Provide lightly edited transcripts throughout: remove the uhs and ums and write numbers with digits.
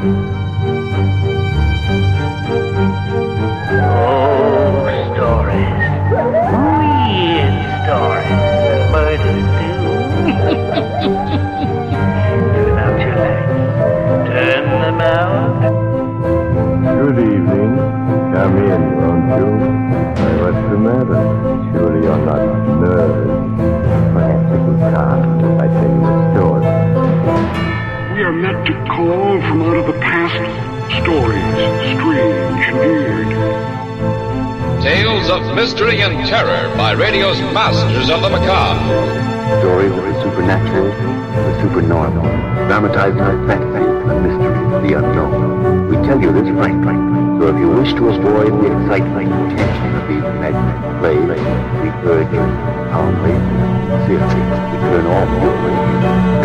Good evening. Come in, won't you? Why, what's the matter? Surely you're not nervous. Perhaps it will calm if I tell you a story. We are meant to call from out of the past stories, strange and weird. Tales of mystery and terror by radio's masters of the macabre. Stories of the supernatural, the supernormal, dramatizing the fantasy, the mystery, the unknown. We tell you this frankly, so if you wish to avoid the excitement and tension of these imaginary plays, we urge you calmly, sincerely, to turn off your radio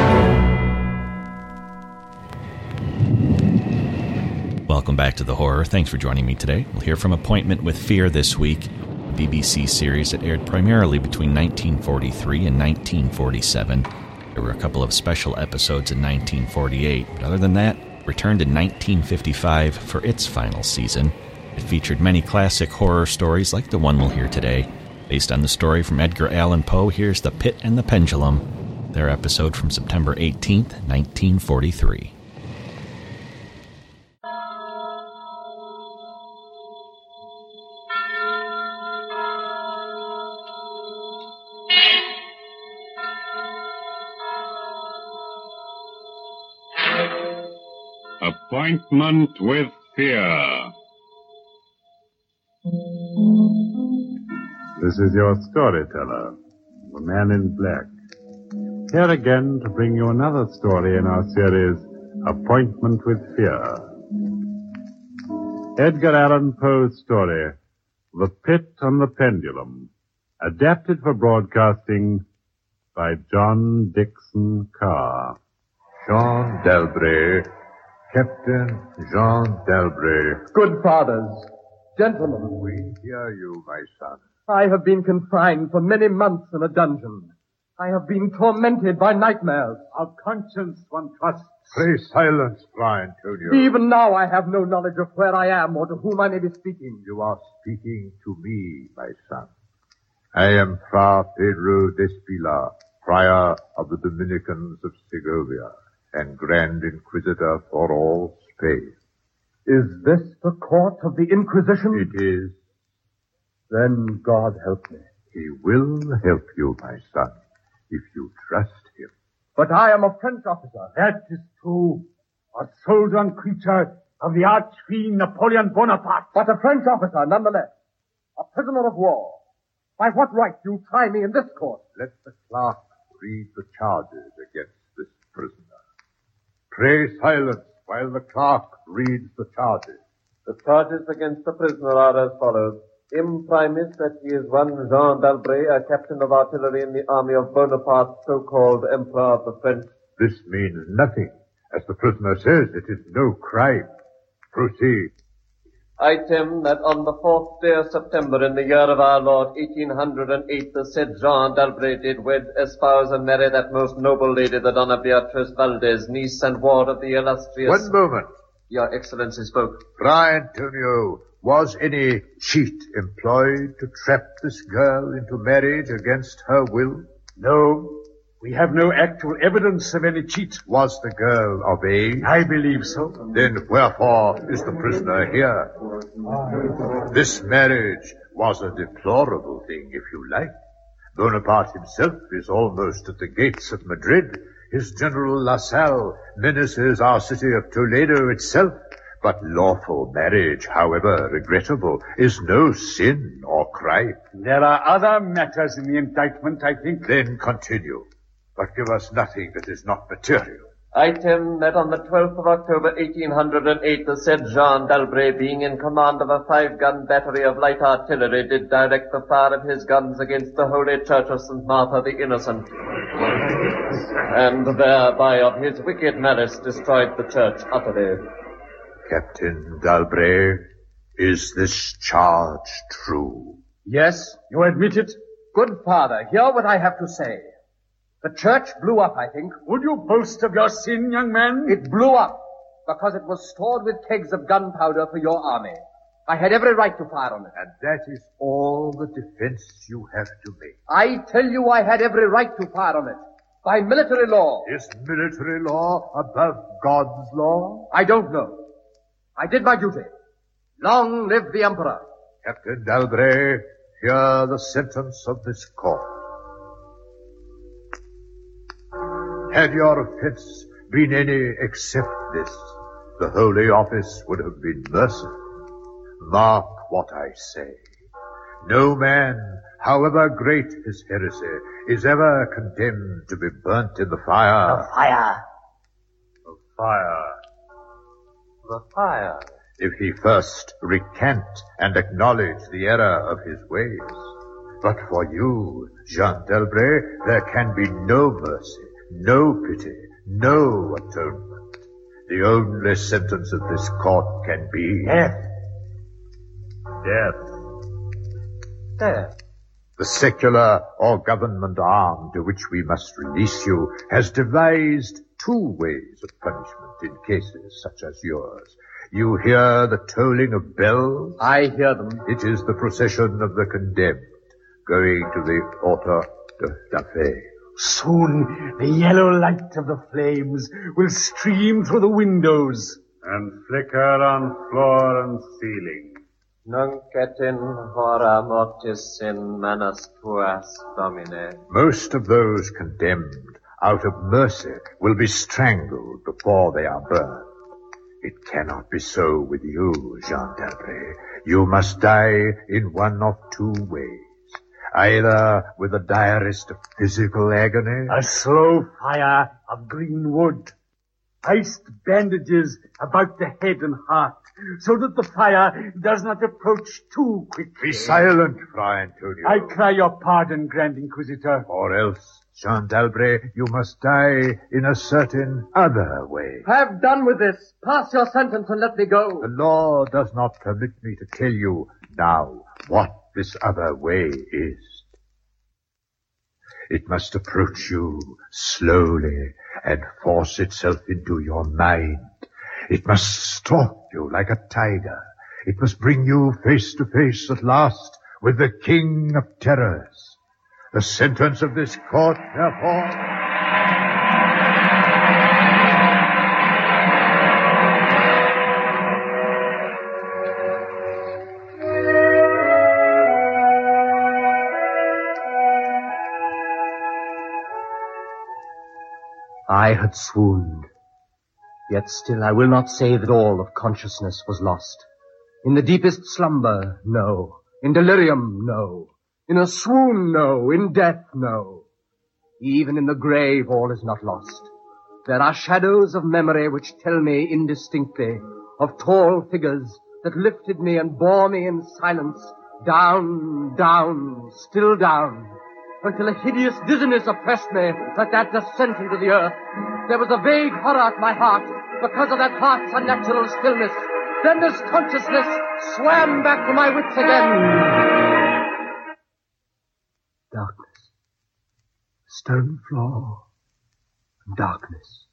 now. Welcome back to The Horror. Thanks for joining me today. We'll hear from Appointment with Fear this week, a BBC series that aired primarily between 1943 and 1947. There were a couple of special episodes in 1948, but other than that, returned in 1955 for its final season. It featured many classic horror stories like the one we'll hear today. Based on the story from Edgar Allan Poe, here's The Pit and the Pendulum, their episode from September 18th, 1943. Appointment with Fear. This is your storyteller, the Man in Black. Here again to bring you another story in our series, Appointment with Fear. Edgar Allan Poe's story, The Pit and the Pendulum, adapted for broadcasting by John Dickson Carr. Jean Dalbray, Captain Jean Dalbray. Good fathers, gentlemen. We hear you, my son. I have been confined for many months in a dungeon. I have been tormented by nightmares. Our conscience, one trusts. Pray silence, Brian Antonio. Even now I have no knowledge of where I am or to whom I may be speaking. You are speaking to me, my son. I am Fra Pedro Despila, Prior of the Dominicans of Segovia, and Grand Inquisitor for all Spain. Is this the court of the Inquisition? It is. Then God help me. He will help you, my son, if you trust him. But I am a French officer. That is true. A soldier and creature of the arch-fiend Napoleon Bonaparte. But a French officer, nonetheless. A prisoner of war. By what right do you try me in this court? Let the clerk read the charges against this prisoner. Pray silence while the clerk reads the charges. The charges against the prisoner are as follows. Imprimis, that he is one Jean d'Albret, a captain of artillery in the army of Bonaparte, so-called Emperor of the French. This means nothing. As the prisoner says, it is no crime. Proceed. Item, that on the 4th day of September in the year of our Lord, 1808, the said Jean d'Albret did wed, espouse, and marry that most noble lady, the Donna Beatrice Valdez, niece and ward of the illustrious... One moment. Your Excellency spoke. Fra Antonio, was any cheat employed to trap this girl into marriage against her will? No, we have no actual evidence of any cheat. Was the girl of age? I believe so. Then wherefore is the prisoner here? This marriage was a deplorable thing, if you like. Bonaparte himself is almost at the gates of Madrid. His General La Salle menaces our city of Toledo itself. But lawful marriage, however regrettable, is no sin or crime. There are other matters in the indictment, I think. Then continue, but give us nothing that is not material. Item, that on the 12th of October, 1808, the said Jean d'Albret, being in command of a 5-gun battery of light artillery, did direct the fire of his guns against the Holy Church of St. Martha the Innocent, and thereby of his wicked malice destroyed the church utterly. Captain d'Albret, is this charge true? Yes, you admit it? Good father, hear what I have to say. The church blew up, I think. Would you boast of your sin, young man? It blew up. because it was stored with kegs of gunpowder for your army. I had every right to fire on it. And that is all the defense you have to make. I tell you I had every right to fire on it. By military law. Is military law above God's law? I don't know. I did my duty. Long live the Emperor. Captain D'Albret, hear the sentence of this court. Had your offense been any except this, the Holy Office would have been merciful. Mark what I say. No man, however great his heresy, is ever condemned to be burnt in the fire. The fire. The fire. The fire. If he first recant and acknowledge the error of his ways. But for you, Jean d'Albret, there can be no mercy, no pity, no atonement. The only sentence of this court can be Death. Death. Death. The secular or government arm to which we must release you has devised two ways of punishment in cases such as yours. You hear the tolling of bells? I hear them. It is the procession of the condemned going to the Auto da Fe. Soon the yellow light of the flames will stream through the windows and flicker on floor and ceiling. Nunc et in hora mortis in manus tuas, Domine. Most of those condemned out of mercy will be strangled before they are burned. It cannot be so with you, Jean d'Albret. You must die in one of two ways. Either with the direst of physical agony. A slow fire of green wood. Iced bandages about the head and heart, so that the fire does not approach too quickly. Be silent, Fra Antonio. I cry your pardon, Grand Inquisitor. Or else, Jean d'Albret, you must die in a certain other way. Have done with this. Pass your sentence and let me go. The law does not permit me to tell you now what this other way is. It must approach you slowly and force itself into your mind. It must stalk you like a tiger. It must bring you face to face at last with the King of Terrors. The sentence of this court, therefore... I had swooned. Yet still I will not say that all of consciousness was lost. In the deepest slumber, no. In delirium, no. In a swoon, no. In death, no. Even in the grave, all is not lost. There are shadows of memory which tell me indistinctly of tall figures that lifted me and bore me in silence down, down, still down, until a hideous dizziness oppressed me at that descent into the earth. There was a vague horror at my heart because of that heart's unnatural stillness. Then this consciousness swam back to my wits again. Darkness. Stone floor. Darkness.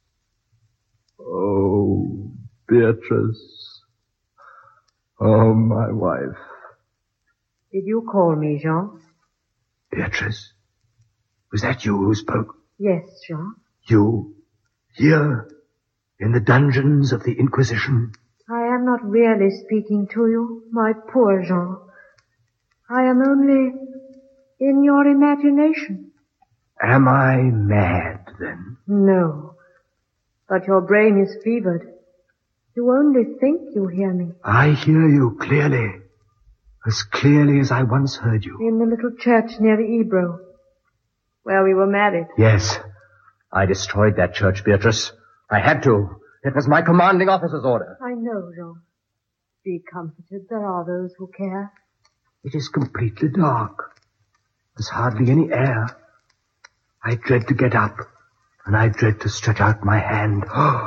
Oh, Beatrice. Oh, my wife. Did you call me, Jean? Beatrice? Was that you who spoke? Yes, Jean. You? Here? In the dungeons of the Inquisition? I am not really speaking to you, my poor Jean. I am only in your imagination. Am I mad, then? No. But your brain is fevered. You only think you hear me. I hear you clearly. As clearly as I once heard you. In the little church near the Ebro, where we were married. Yes. I destroyed that church, Beatrice. I had to. It was my commanding officer's order. I know, Jean. Be comforted. There are those who care. It is completely dark. There's hardly any air. I dread to get up, and I dread to stretch out my hand.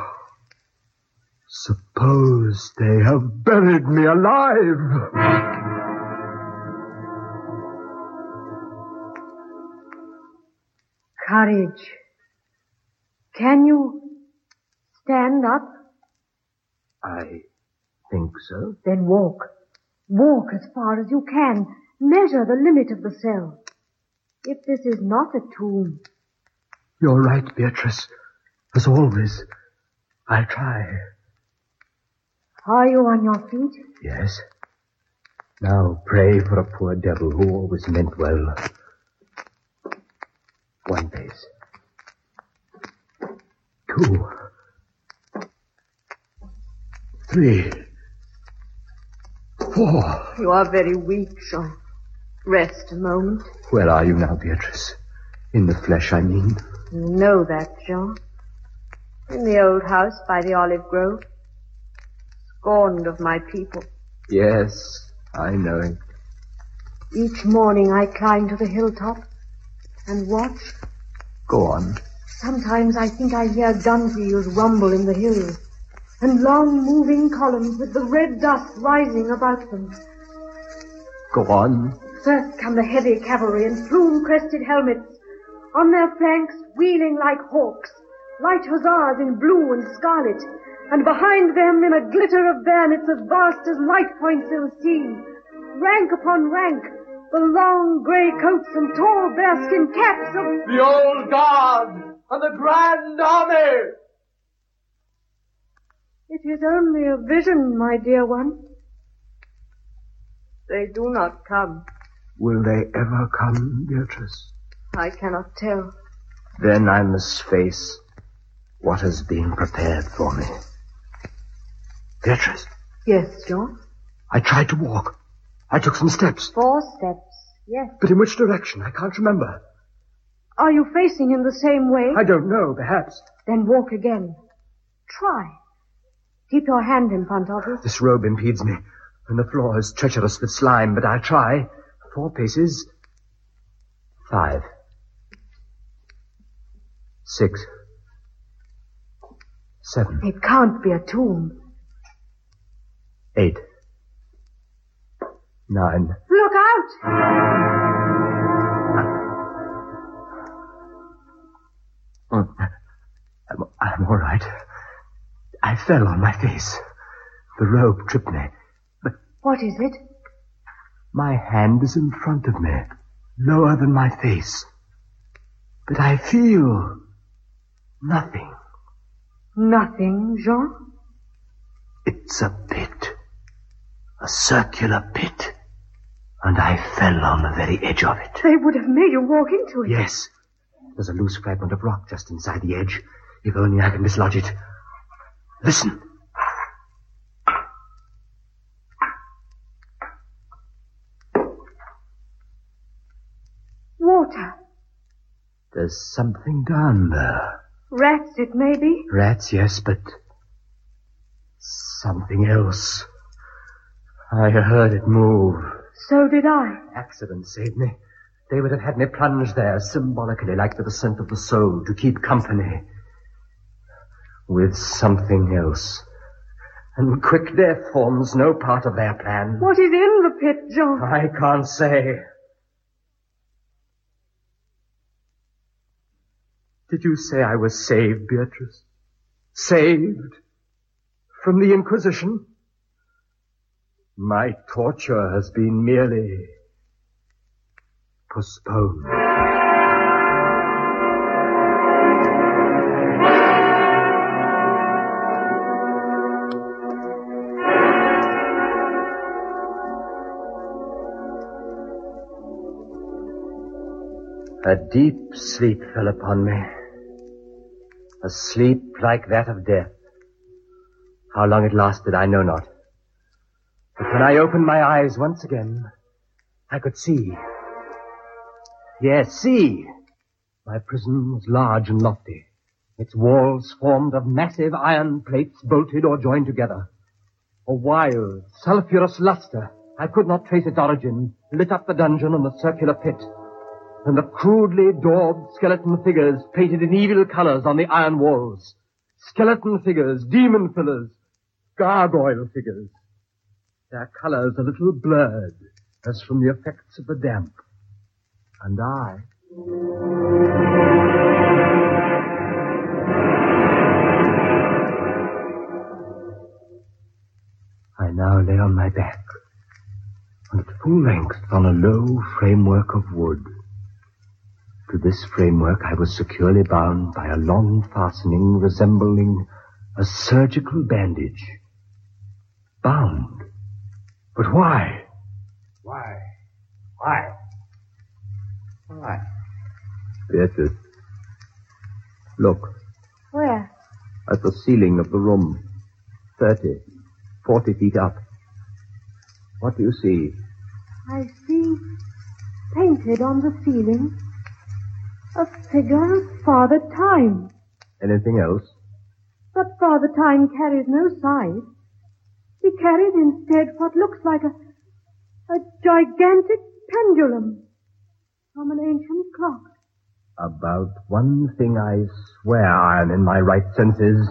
Suppose they have buried me alive. Courage. Can you stand up? I think so. Then walk. Walk as far as you can. Measure the limit of the cell. If this is not a tomb... You're right, Beatrice. As always. I'll try. Are you on your feet? Yes. Now pray for a poor devil who always meant well. 1 pace. 2. 3. 4. You are very weak, Jean. Rest a moment. Where are you now, Beatrice? In the flesh, I mean. You know that, Jean. In the old house by the olive grove. Scorned of my people. Yes, I know it. Each morning I climb to the hilltop and watch. Go on. Sometimes I think I hear gun wheels rumble in the hills, and long moving columns with the red dust rising about them. Go on. First come the heavy cavalry in plume-crested helmets, on their flanks wheeling like hawks, light hussars in blue and scarlet, and behind them in a glitter of bayonets as vast as light points in the sea. Rank upon rank, the long grey coats and tall bearskin caps of... The old guard and the grand army! It is only a vision, my dear one. They do not come. Will they ever come, Beatrice? I cannot tell. Then I must face what has been prepared for me. Beatrice. Yes, John? I tried to walk. I took some steps. 4 steps, yes. But in which direction? I can't remember. Are you facing in the same way? I don't know, perhaps. Then walk again. Try. Keep your hand in front of you. This robe impedes me, and the floor is treacherous with slime, but I'll try. 4 paces. 5. 6. 7. It can't be a tomb. 8. 9. Look out! I'm all right. I fell on my face. The robe tripped me. But what is it? my hand is in front of me, lower than my face. But I feel nothing. Nothing, Jean? It's a pit. A circular pit. And I fell on the very edge of it. They would have made you walk into it. Yes. There's a loose fragment of rock just inside the edge. If only I can dislodge it. Listen. Water. There's something down there. Rats, it may be. Rats, yes, but something else. I heard it move. So did I. Accident saved me. They would have had me plunge there, symbolically, like the descent of the soul, to keep company with something else. And quick death forms no part of their plan. What is in the pit, Jean? I can't say. Did you say I was saved, Beatrice? Saved? From the Inquisition? My torture has been merely postponed. A deep sleep fell upon me. A sleep like that of death. How long it lasted, I know not. But when I opened my eyes once again, I could see. Yes, see. My prison was large and lofty. Its walls formed of massive iron plates bolted or joined together. A wild, sulphurous luster, I could not trace its origin, lit up the dungeon and the circular pit. And the crudely daubed skeleton figures painted in evil colors on the iron walls. Skeleton figures, demon figures, gargoyle figures. Their colors a little blurred, as from the effects of the damp. And I... now lay on my back, and at full length on a low framework of wood. To this framework I was securely bound by a long fastening resembling a surgical bandage. Bound? But why? Why? Beatrice, look. Where? At the ceiling of the room. 30, 40 feet up. What do you see? I see, painted on the ceiling, a figure of Father Time. Anything else? But Father Time carries no scythe. He carries instead what looks like a gigantic pendulum from an ancient clock. About one thing I swear I am in my right senses.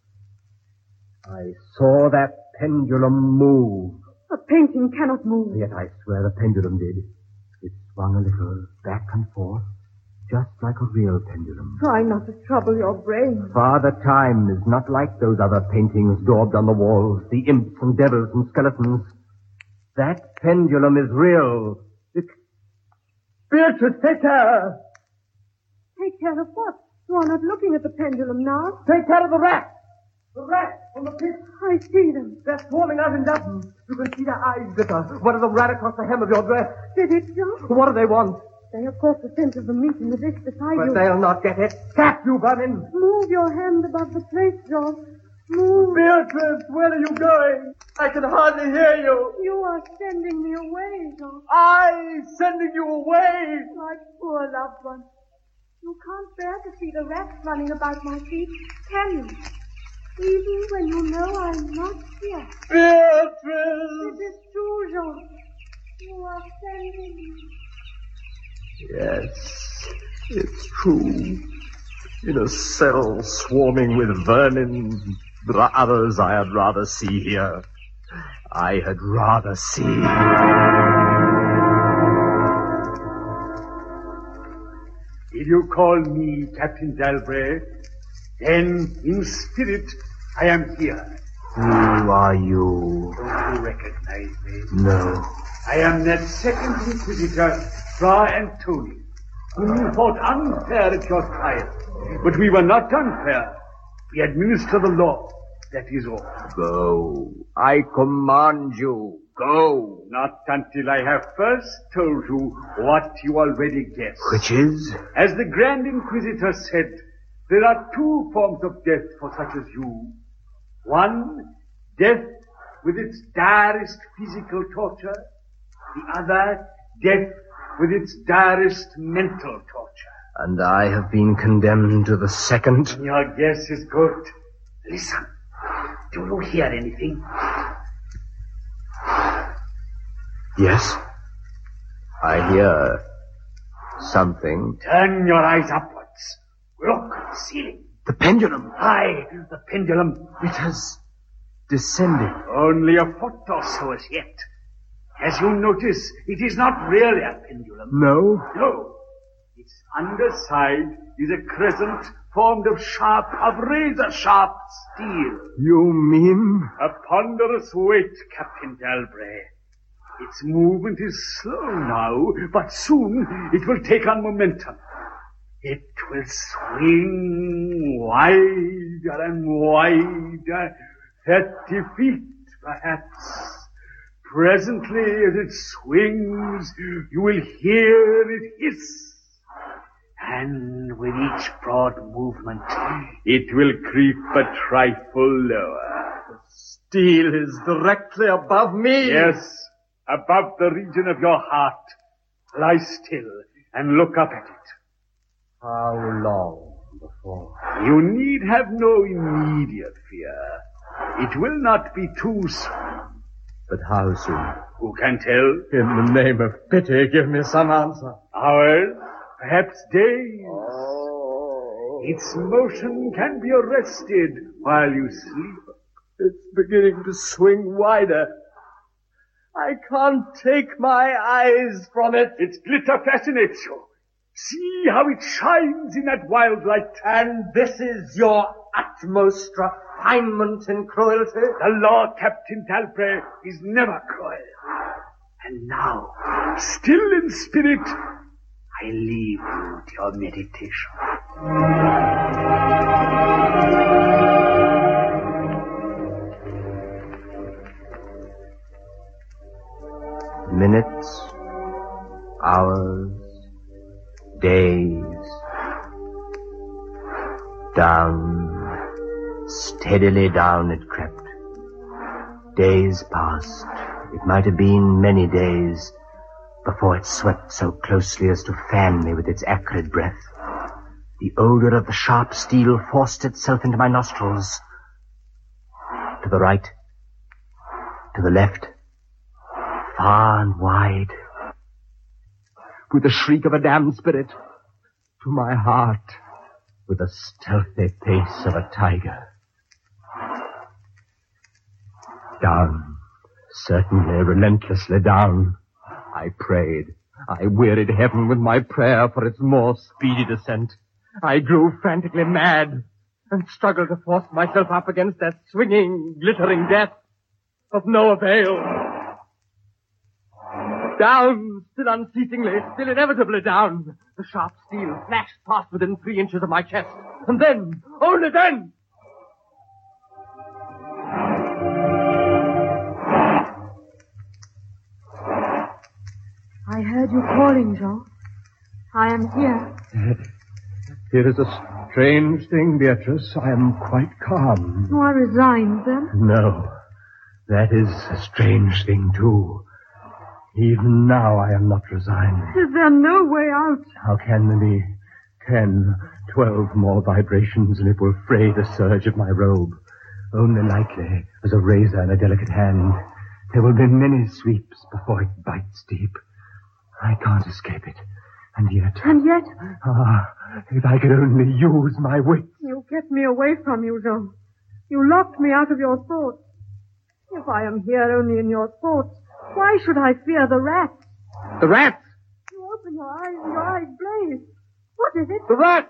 I saw that pendulum move. A painting cannot move. Yet I swear the pendulum did. It swung a little back and forth, just like a real pendulum. Try not to trouble your brain. Father Time is not like those other paintings daubed on the walls, the imps and devils and skeletons. That pendulum is real. Beatrice, take care! Take care of what? You are not looking at the pendulum now. Take care of the rats! The rats from the pit. I see them. They're swarming out in dozens. You can see their eyes glitter. One of them ran across the hem of your dress. Did it, John? What do they want? They have caught the scent of the meat in the dish beside you. But they'll not get it. Cap, you vermin! Move your hand above the plate, John. Move. Beatrice, where are you going? I can hardly hear you. You are sending me away, John. I sending you away? My poor loved one. You can't bear to see the rats running about my feet, can you? Even when you know I'm not here. Beatrice! It is true, Jean. You are sending me. Yes, it's true. In a cell swarming with vermin, there are others I had rather see here. I had rather see. If you call me Captain Dalbray, then in spirit I am here. Who are you? Don't you recognize me? No. I am that second inquisitor, Fra Antoni, whom you thought unfair at your trial. But we were not unfair. We administer the law. That is all. Go. I command you. Go. Not until I have first told you what you already guessed. Which is? As the Grand Inquisitor said, there are two forms of death for such as you. One, death with its direst physical torture. The other, death with its direst mental torture. And I have been condemned to the second. Your guess is good. Listen. Do you hear anything? Yes. I hear something. Turn your eyes upwards. Look at the ceiling. The pendulum. Aye, the pendulum. It has descended. Only a foot or so as yet. As you notice, it is not really a pendulum. No? No. Its underside is a crescent formed of razor-sharp steel. You mean? A ponderous weight, Captain Dalbray. Its movement is slow now, but soon it will take on momentum. It will swing wider and wider, 30 feet perhaps. Presently, as it swings, you will hear it hiss. And with each broad movement, it will creep a trifle lower. The steel is directly above me. Yes, above the region of your heart. Lie still and look up at it. How long before? You need have no immediate fear. It will not be too soon. But how soon? Who can tell? In the name of pity, give me some answer. Hours, perhaps days. Oh. Its motion can be arrested while you sleep. It's beginning to swing wider. I can't take my eyes from it. Its glitter fascinates you. See how it shines in that wild light. And this is your utmost refinement in cruelty. The law, Captain Dalbray, is never cruel. And now, still in spirit, I leave you to your meditation. Minutes, hours, days. Down, steadily down it crept. Days passed. It might have been many days before it swept so closely as to fan me with its acrid breath. The odor of the sharp steel forced itself into my nostrils. To the right, to the left, far and wide. With the shriek of a damned spirit, to my heart, with the stealthy pace of a tiger. Down, certainly relentlessly down. I prayed. I wearied heaven with my prayer for its more speedy descent. I grew frantically mad and struggled to force myself up against that swinging, glittering death. Of no avail. Down, still unceasingly, still inevitably down. The sharp steel flashed past within 3 inches of my chest. And then, only then... I heard you calling, Jean. I am here. It is a strange thing, Beatrice. I am quite calm. You are resigned, then? No. That is a strange thing, too. Even now I am not resigned. Is there no way out? How can there be 10, 12 more vibrations and it will fray the serge of my robe? Only lightly, as a razor in a delicate hand. There will be many sweeps before it bites deep. I can't escape it. And yet... And yet? Ah, if I could only use my wits. You kept me away from you, Jean. You locked me out of your thoughts. If I am here only in your thoughts, why should I fear the rats? The rats? You open your eyes and your eyes blaze. What is it? The rats!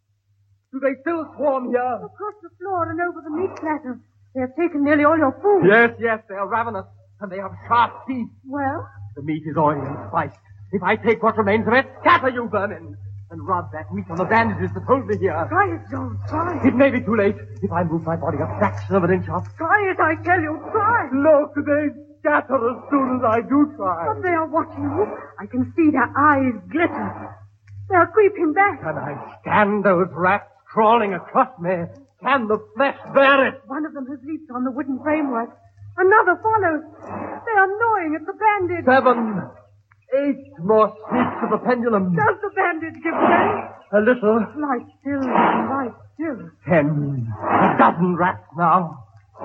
Do they still swarm here? Across the floor and over the meat platter. They have taken nearly all your food. Yes, they are ravenous. And they have sharp teeth. Well? The meat is oily and spiced. If I take what remains of it, scatter you vermin. And rub that meat on the bandages that hold me here. Try it, John, try. It may be too late if I move my body a fraction of an inch off. Try it, I tell you, try. Look, they scatter as soon as I do try. But they are watching you. I can see their eyes glitter. They are creeping back. Can I stand those rats crawling across me? Can the flesh bear it? One of them has leaped on the wooden framework. Another follows. They are gnawing at the bandage. 7, 8 more sweeps of the pendulum. Does the bandage give way? A little. Lie still, lie still. 10, a dozen rats now.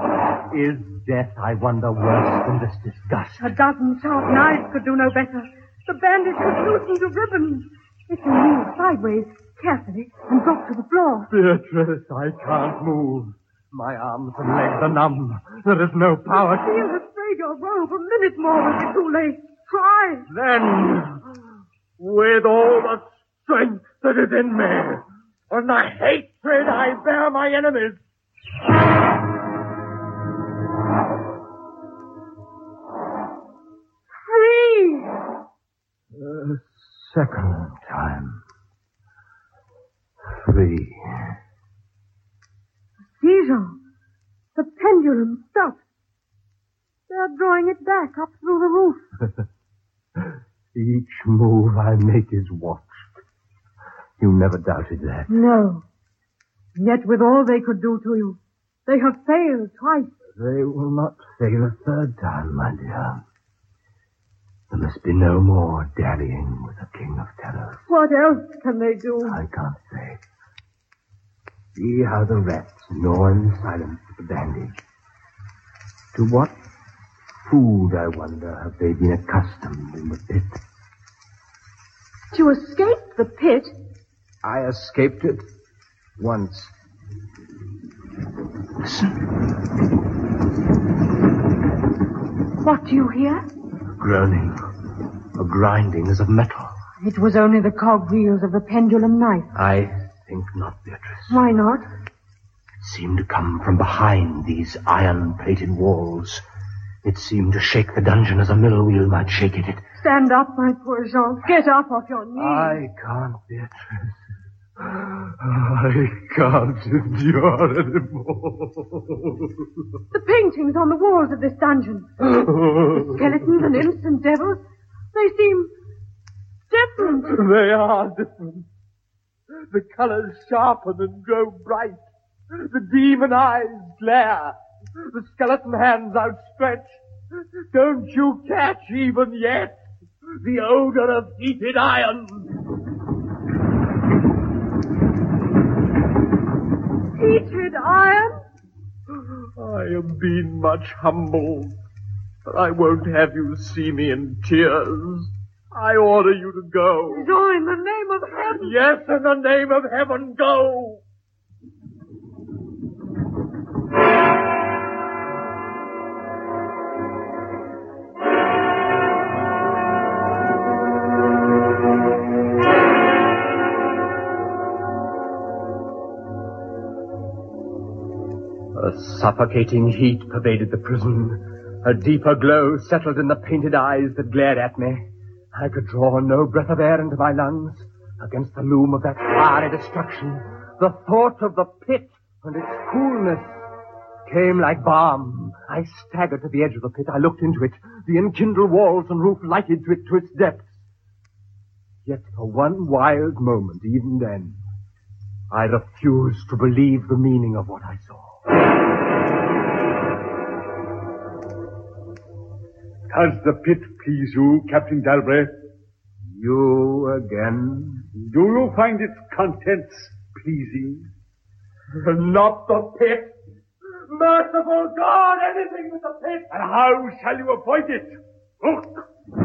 Is death, I wonder, worse than this disgust? A dozen sharp knives could do no better. The bandage was loosened to ribbons. It can move sideways, carefully, and drop to the floor. Beatrice, I can't move. My arms and legs are numb. There is no power. The steel has frayed your robe. A minute more will be too late. Try. Then, with all the strength that is in me, and the hatred I bear my enemies. Free! Second time. Free. See, Jean. The pendulum stopped. They are drawing it back up through the roof. Each move I make is watched. You never doubted that. No. Yet with all they could do to you, they have failed twice. They will not fail a third time, my dear. There must be no more dallying with the King of Terror. What else can they do? I can't say. See how the rats gnaw in silence at the bandage. To what food, I wonder, have they been accustomed in the pit? You escaped the pit? I escaped it once. Listen. What do you hear? Groaning. A grinding as of metal. It was only the cogwheels of the pendulum knife. I think not, Beatrice. Why not? seemed to come from behind these iron-plated walls. It seemed to shake the dungeon as a mill wheel might shake it. Stand up, my poor Jean. Get up off your knees. I can't, Beatrice. I can't endure anymore. The paintings on the walls of this dungeon. The skeletons and imps and devils. They seem different. They are different. The colors sharpen and grow bright. The demon eyes glare. The skeleton hands outstretched. Don't you catch even yet the odor of heated iron? Heated iron? I am being much humbled, but I won't have you see me in tears. I order you to go. Jean, in the name of heaven. Yes, in the name of heaven, go. A suffocating heat pervaded the prison. A deeper glow settled in the painted eyes that glared at me. I could draw no breath of air into my lungs. Against the loom of that fiery destruction, the thought of the pit and its coolness came like balm. I staggered to the edge of the pit. I looked into it. The enkindled walls and roof lighted to its depths. Yet for one wild moment, even then, I refused to believe the meaning of what I saw. Does the pit please you, Captain Dalbray? You again? Do you find its contents pleasing? Not the pit. Merciful God, anything but the pit. And how shall you avoid it? Look!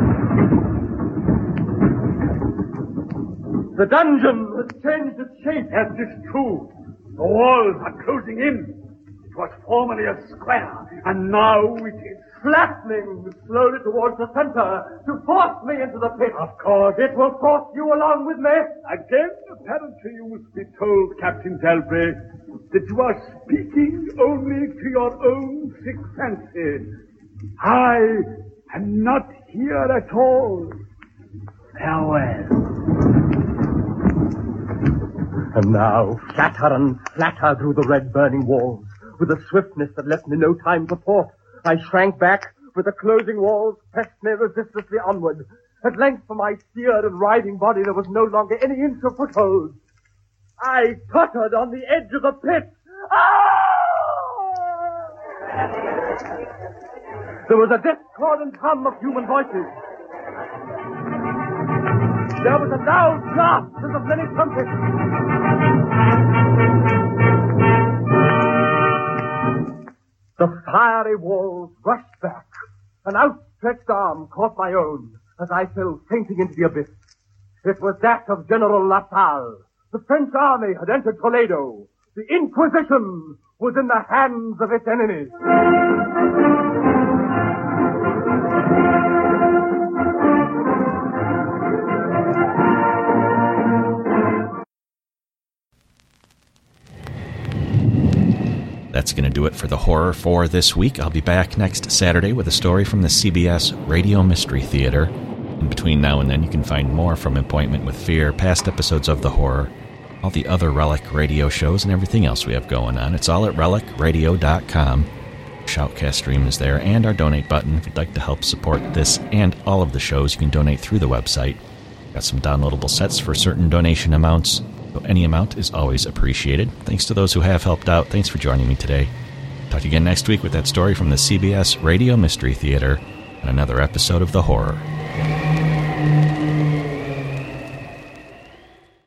The dungeon has changed its shape. That is true. The walls are closing in. It was formerly a square, and now it is flattening slowly towards the center to force me into the pit. Of course. It will force you along with me. Again, apparently you must be told, Captain Dalbray, that you are speaking only to your own sick fancy. I am not here at all. Farewell. And now, flatter and flatter through the red burning walls, with a swiftness that left me no time for thought. I shrank back, but the closing walls pressed me resistlessly onward. At length, for my seared and writhing body, there was no longer any inch of foothold. I tottered on the edge of the pit. There was a discordant hum of human voices. There was a loud blast as of many trumpets. The fiery walls rushed back. An outstretched arm caught my own as I fell fainting into the abyss. It was that of General Lasalle. The French army had entered Toledo. The Inquisition was in the hands of its enemies. That's going to do it for the Horror for this week. I'll be back next Saturday with a story from the CBS Radio Mystery Theater. In between now and then, you can find more from Appointment with Fear, past episodes of The Horror, all the other Relic radio shows, and everything else we have going on. It's all at relicradio.com. Shoutcast stream is there, and our donate button. If you'd like to help support this and all of the shows, you can donate through the website. Got some downloadable sets for certain donation amounts. So any amount is always appreciated. Thanks to those who have helped out. Thanks for joining me today. Talk to you again next week with that story from the CBS Radio Mystery Theater and another episode of The Horror.